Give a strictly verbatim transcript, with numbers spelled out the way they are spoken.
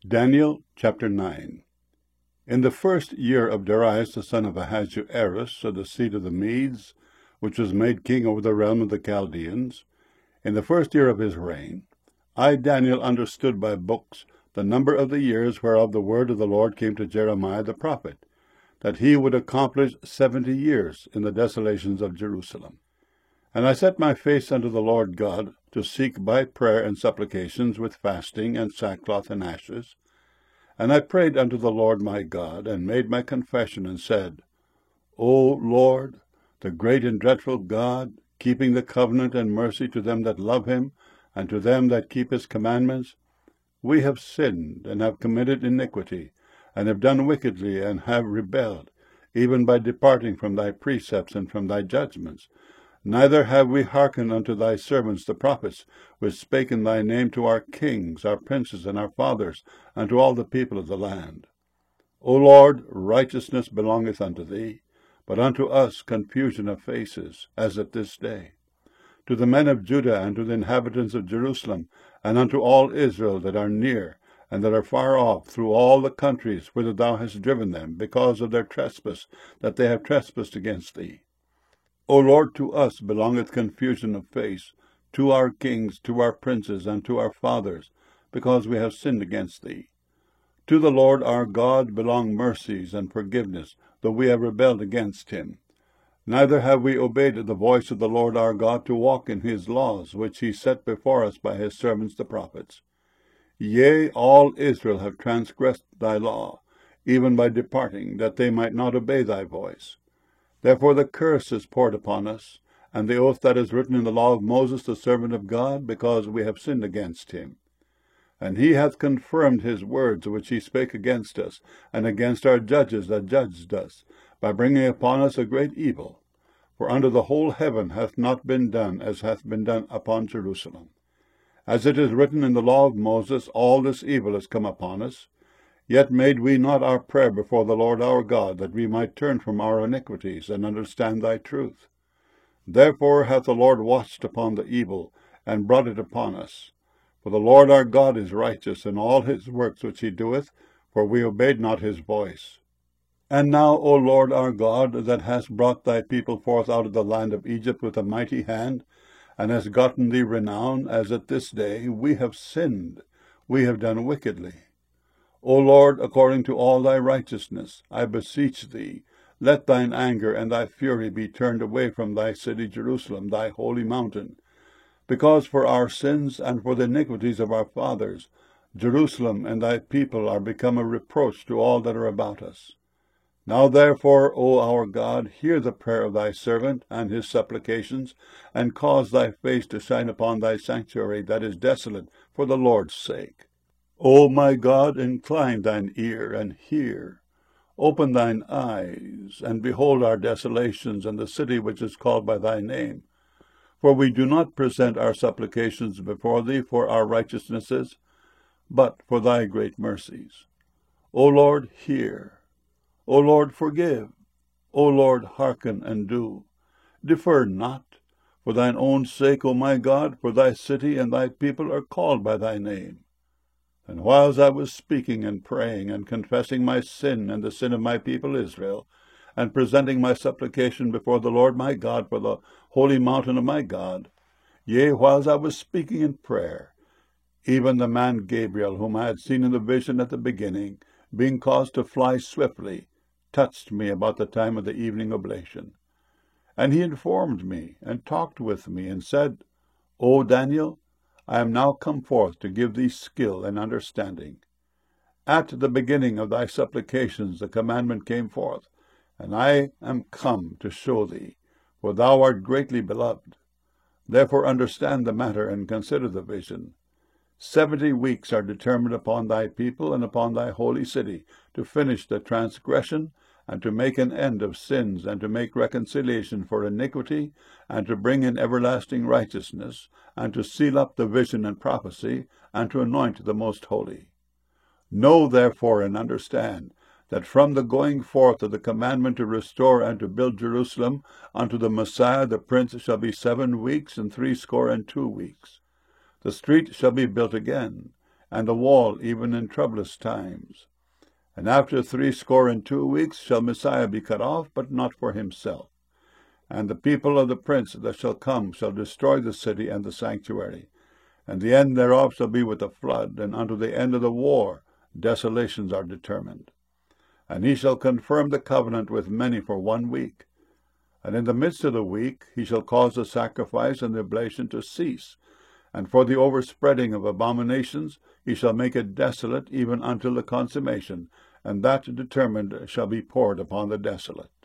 Daniel chapter nine. In the first year of Darius the son of Ahasuerus, of the seed of the Medes, which was made king over the realm of the Chaldeans, in the first year of his reign, I Daniel understood by books the number of the years whereof the word of the Lord came to Jeremiah the prophet, that he would accomplish seventy years in the desolations of Jerusalem. And I set my face unto the Lord God, to seek by prayer and supplications with fasting and sackcloth and ashes. And I prayed unto the Lord my God, and made my confession, and said, O Lord, the great and dreadful God, keeping the covenant and mercy to them that love him, and to them that keep his commandments, we have sinned, and have committed iniquity, and have done wickedly, and have rebelled, even by departing from thy precepts and from thy judgments. Neither have we hearkened unto thy servants the prophets, which spake in thy name to our kings, our princes, and our fathers, and to all the people of the land. O Lord, righteousness belongeth unto thee, but unto us confusion of faces, as at this day. To the men of Judah, and to the inhabitants of Jerusalem, and unto all Israel that are near, and that are far off, through all the countries whither thou hast driven them, because of their trespass, that they have trespassed against thee. O Lord, to us belongeth confusion of face, to our kings, to our princes, and to our fathers, because we have sinned against thee. To the Lord our God belong mercies and forgiveness, though we have rebelled against him. Neither have we obeyed the voice of the Lord our God to walk in his laws, which he set before us by his servants the prophets. Yea, all Israel have transgressed thy law, even by departing, that they might not obey thy voice. Therefore the curse is poured upon us, and the oath that is written in the law of Moses the servant of God, because we have sinned against him. And he hath confirmed his words which he spake against us, and against our judges that judged us, by bringing upon us a great evil. For under the whole heaven hath not been done as hath been done upon Jerusalem. As it is written in the law of Moses, all this evil is come upon us. Yet made we not our prayer before the Lord our God, that we might turn from our iniquities, and understand thy truth. Therefore hath the Lord watched upon the evil, and brought it upon us. For the Lord our God is righteous in all his works which he doeth, for we obeyed not his voice. And now, O Lord our God, that hast brought thy people forth out of the land of Egypt with a mighty hand, and hast gotten thee renown, as at this day, we have sinned, we have done wickedly. O Lord, according to all thy righteousness, I beseech thee, let thine anger and thy fury be turned away from thy city Jerusalem, thy holy mountain. Because for our sins and for the iniquities of our fathers, Jerusalem and thy people are become a reproach to all that are about us. Now therefore, O our God, hear the prayer of thy servant and his supplications, and cause thy face to shine upon thy sanctuary that is desolate, for the Lord's sake. O my God, incline thine ear, and hear. Open thine eyes, and behold our desolations, and the city which is called by thy name. For we do not present our supplications before thee for our righteousnesses, but for thy great mercies. O Lord, hear. O Lord, forgive. O Lord, hearken and do. Defer not. For thine own sake, O my God, for thy city and thy people are called by thy name. And whiles I was speaking and praying, and confessing my sin and the sin of my people Israel, and presenting my supplication before the Lord my God for the holy mountain of my God, yea, whiles I was speaking in prayer, even the man Gabriel, whom I had seen in the vision at the beginning, being caused to fly swiftly, touched me about the time of the evening oblation. And he informed me, and talked with me, and said, O Daniel, I am now come forth to give thee skill and understanding. At the beginning of thy supplications the commandment came forth, and I am come to show thee, for thou art greatly beloved. Therefore understand the matter, and consider the vision. Seventy weeks are determined upon thy people and upon thy holy city, to finish the transgression, and to make an end of sins, and to make reconciliation for iniquity, and to bring in everlasting righteousness, and to seal up the vision and prophecy, and to anoint the most holy. Know therefore and understand, that from the going forth of the commandment to restore and to build Jerusalem unto the Messiah the Prince shall be seven weeks and threescore and two weeks. The street shall be built again, and the wall even in troublous times. And after threescore and two weeks shall Messiah be cut off, but not for himself. And the people of the prince that shall come shall destroy the city and the sanctuary. And the end thereof shall be with a flood, and unto the end of the war desolations are determined. And he shall confirm the covenant with many for one week. And in the midst of the week he shall cause the sacrifice and the oblation to cease. And for the overspreading of abominations he shall make it desolate even until the consummation, and that determined shall be poured upon the desolate.